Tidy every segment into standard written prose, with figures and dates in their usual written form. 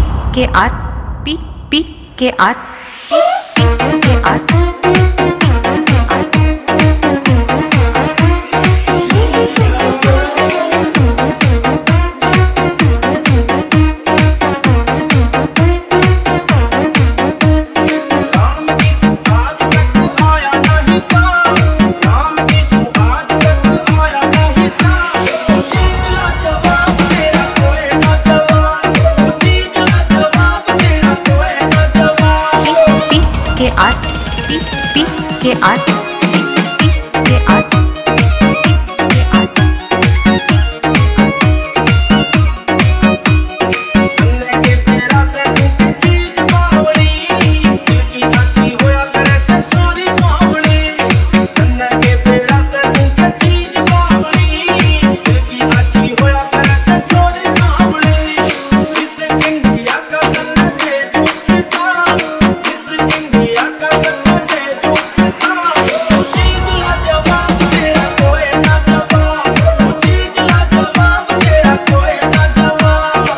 के R P पी के R P के आर के आर पी पी के आर पी के आर के आर के तेरा से चीज बावड़ी की हंसी होया करे से सोरी बावड़ी के तेरा से चीज बावड़ी की हंसी होया करे से सोरी बावड़ी इस इंडिया का सन्ना से झूठा इस इंडिया का सन्ना से झूठा चीज ला जवाब तेरा कोई ना जवाब चीज ला जवाब तेरा कोई ना जवाब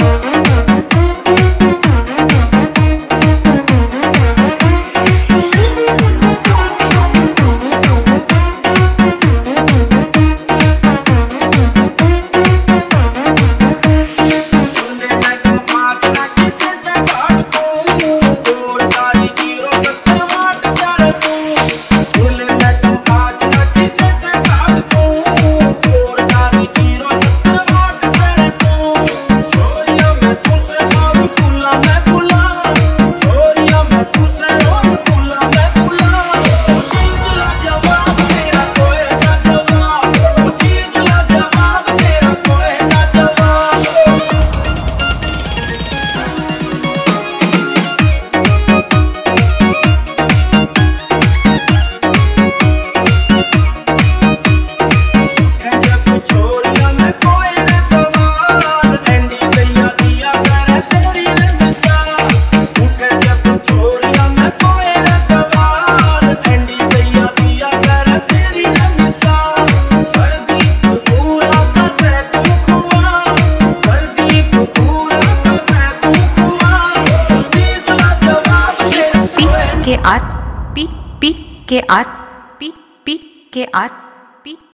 सुनने में कमात ना किसे से काट को गोल तारी जीरो से माट कर दूं सुनने में कमात ना किसे से काट को गोल तारी जीरो से माट कर दूं छोरिया मैं तुझसे और फूला मैं फूला छोरिया मैं तुझसे और फूला मैं फूला चीज ला जवाब तेरा कोई ना जवाब चीज ला जवाब तेरा कोई ना जवाब जब छोरिया मैं कोई रे सवाल एंडी दैया दिया करे तेरी रे मिसाल जब छोरिया मैं कोई रे सवाल एंडी दैया दिया करे तेरी रे मिसाल वर्दी पूरा कर तू खुआ वर्दी पूरा कर तू खुआ चीज ला जवाब तेरा पी के आर पी पी के आर पी पी के आर पी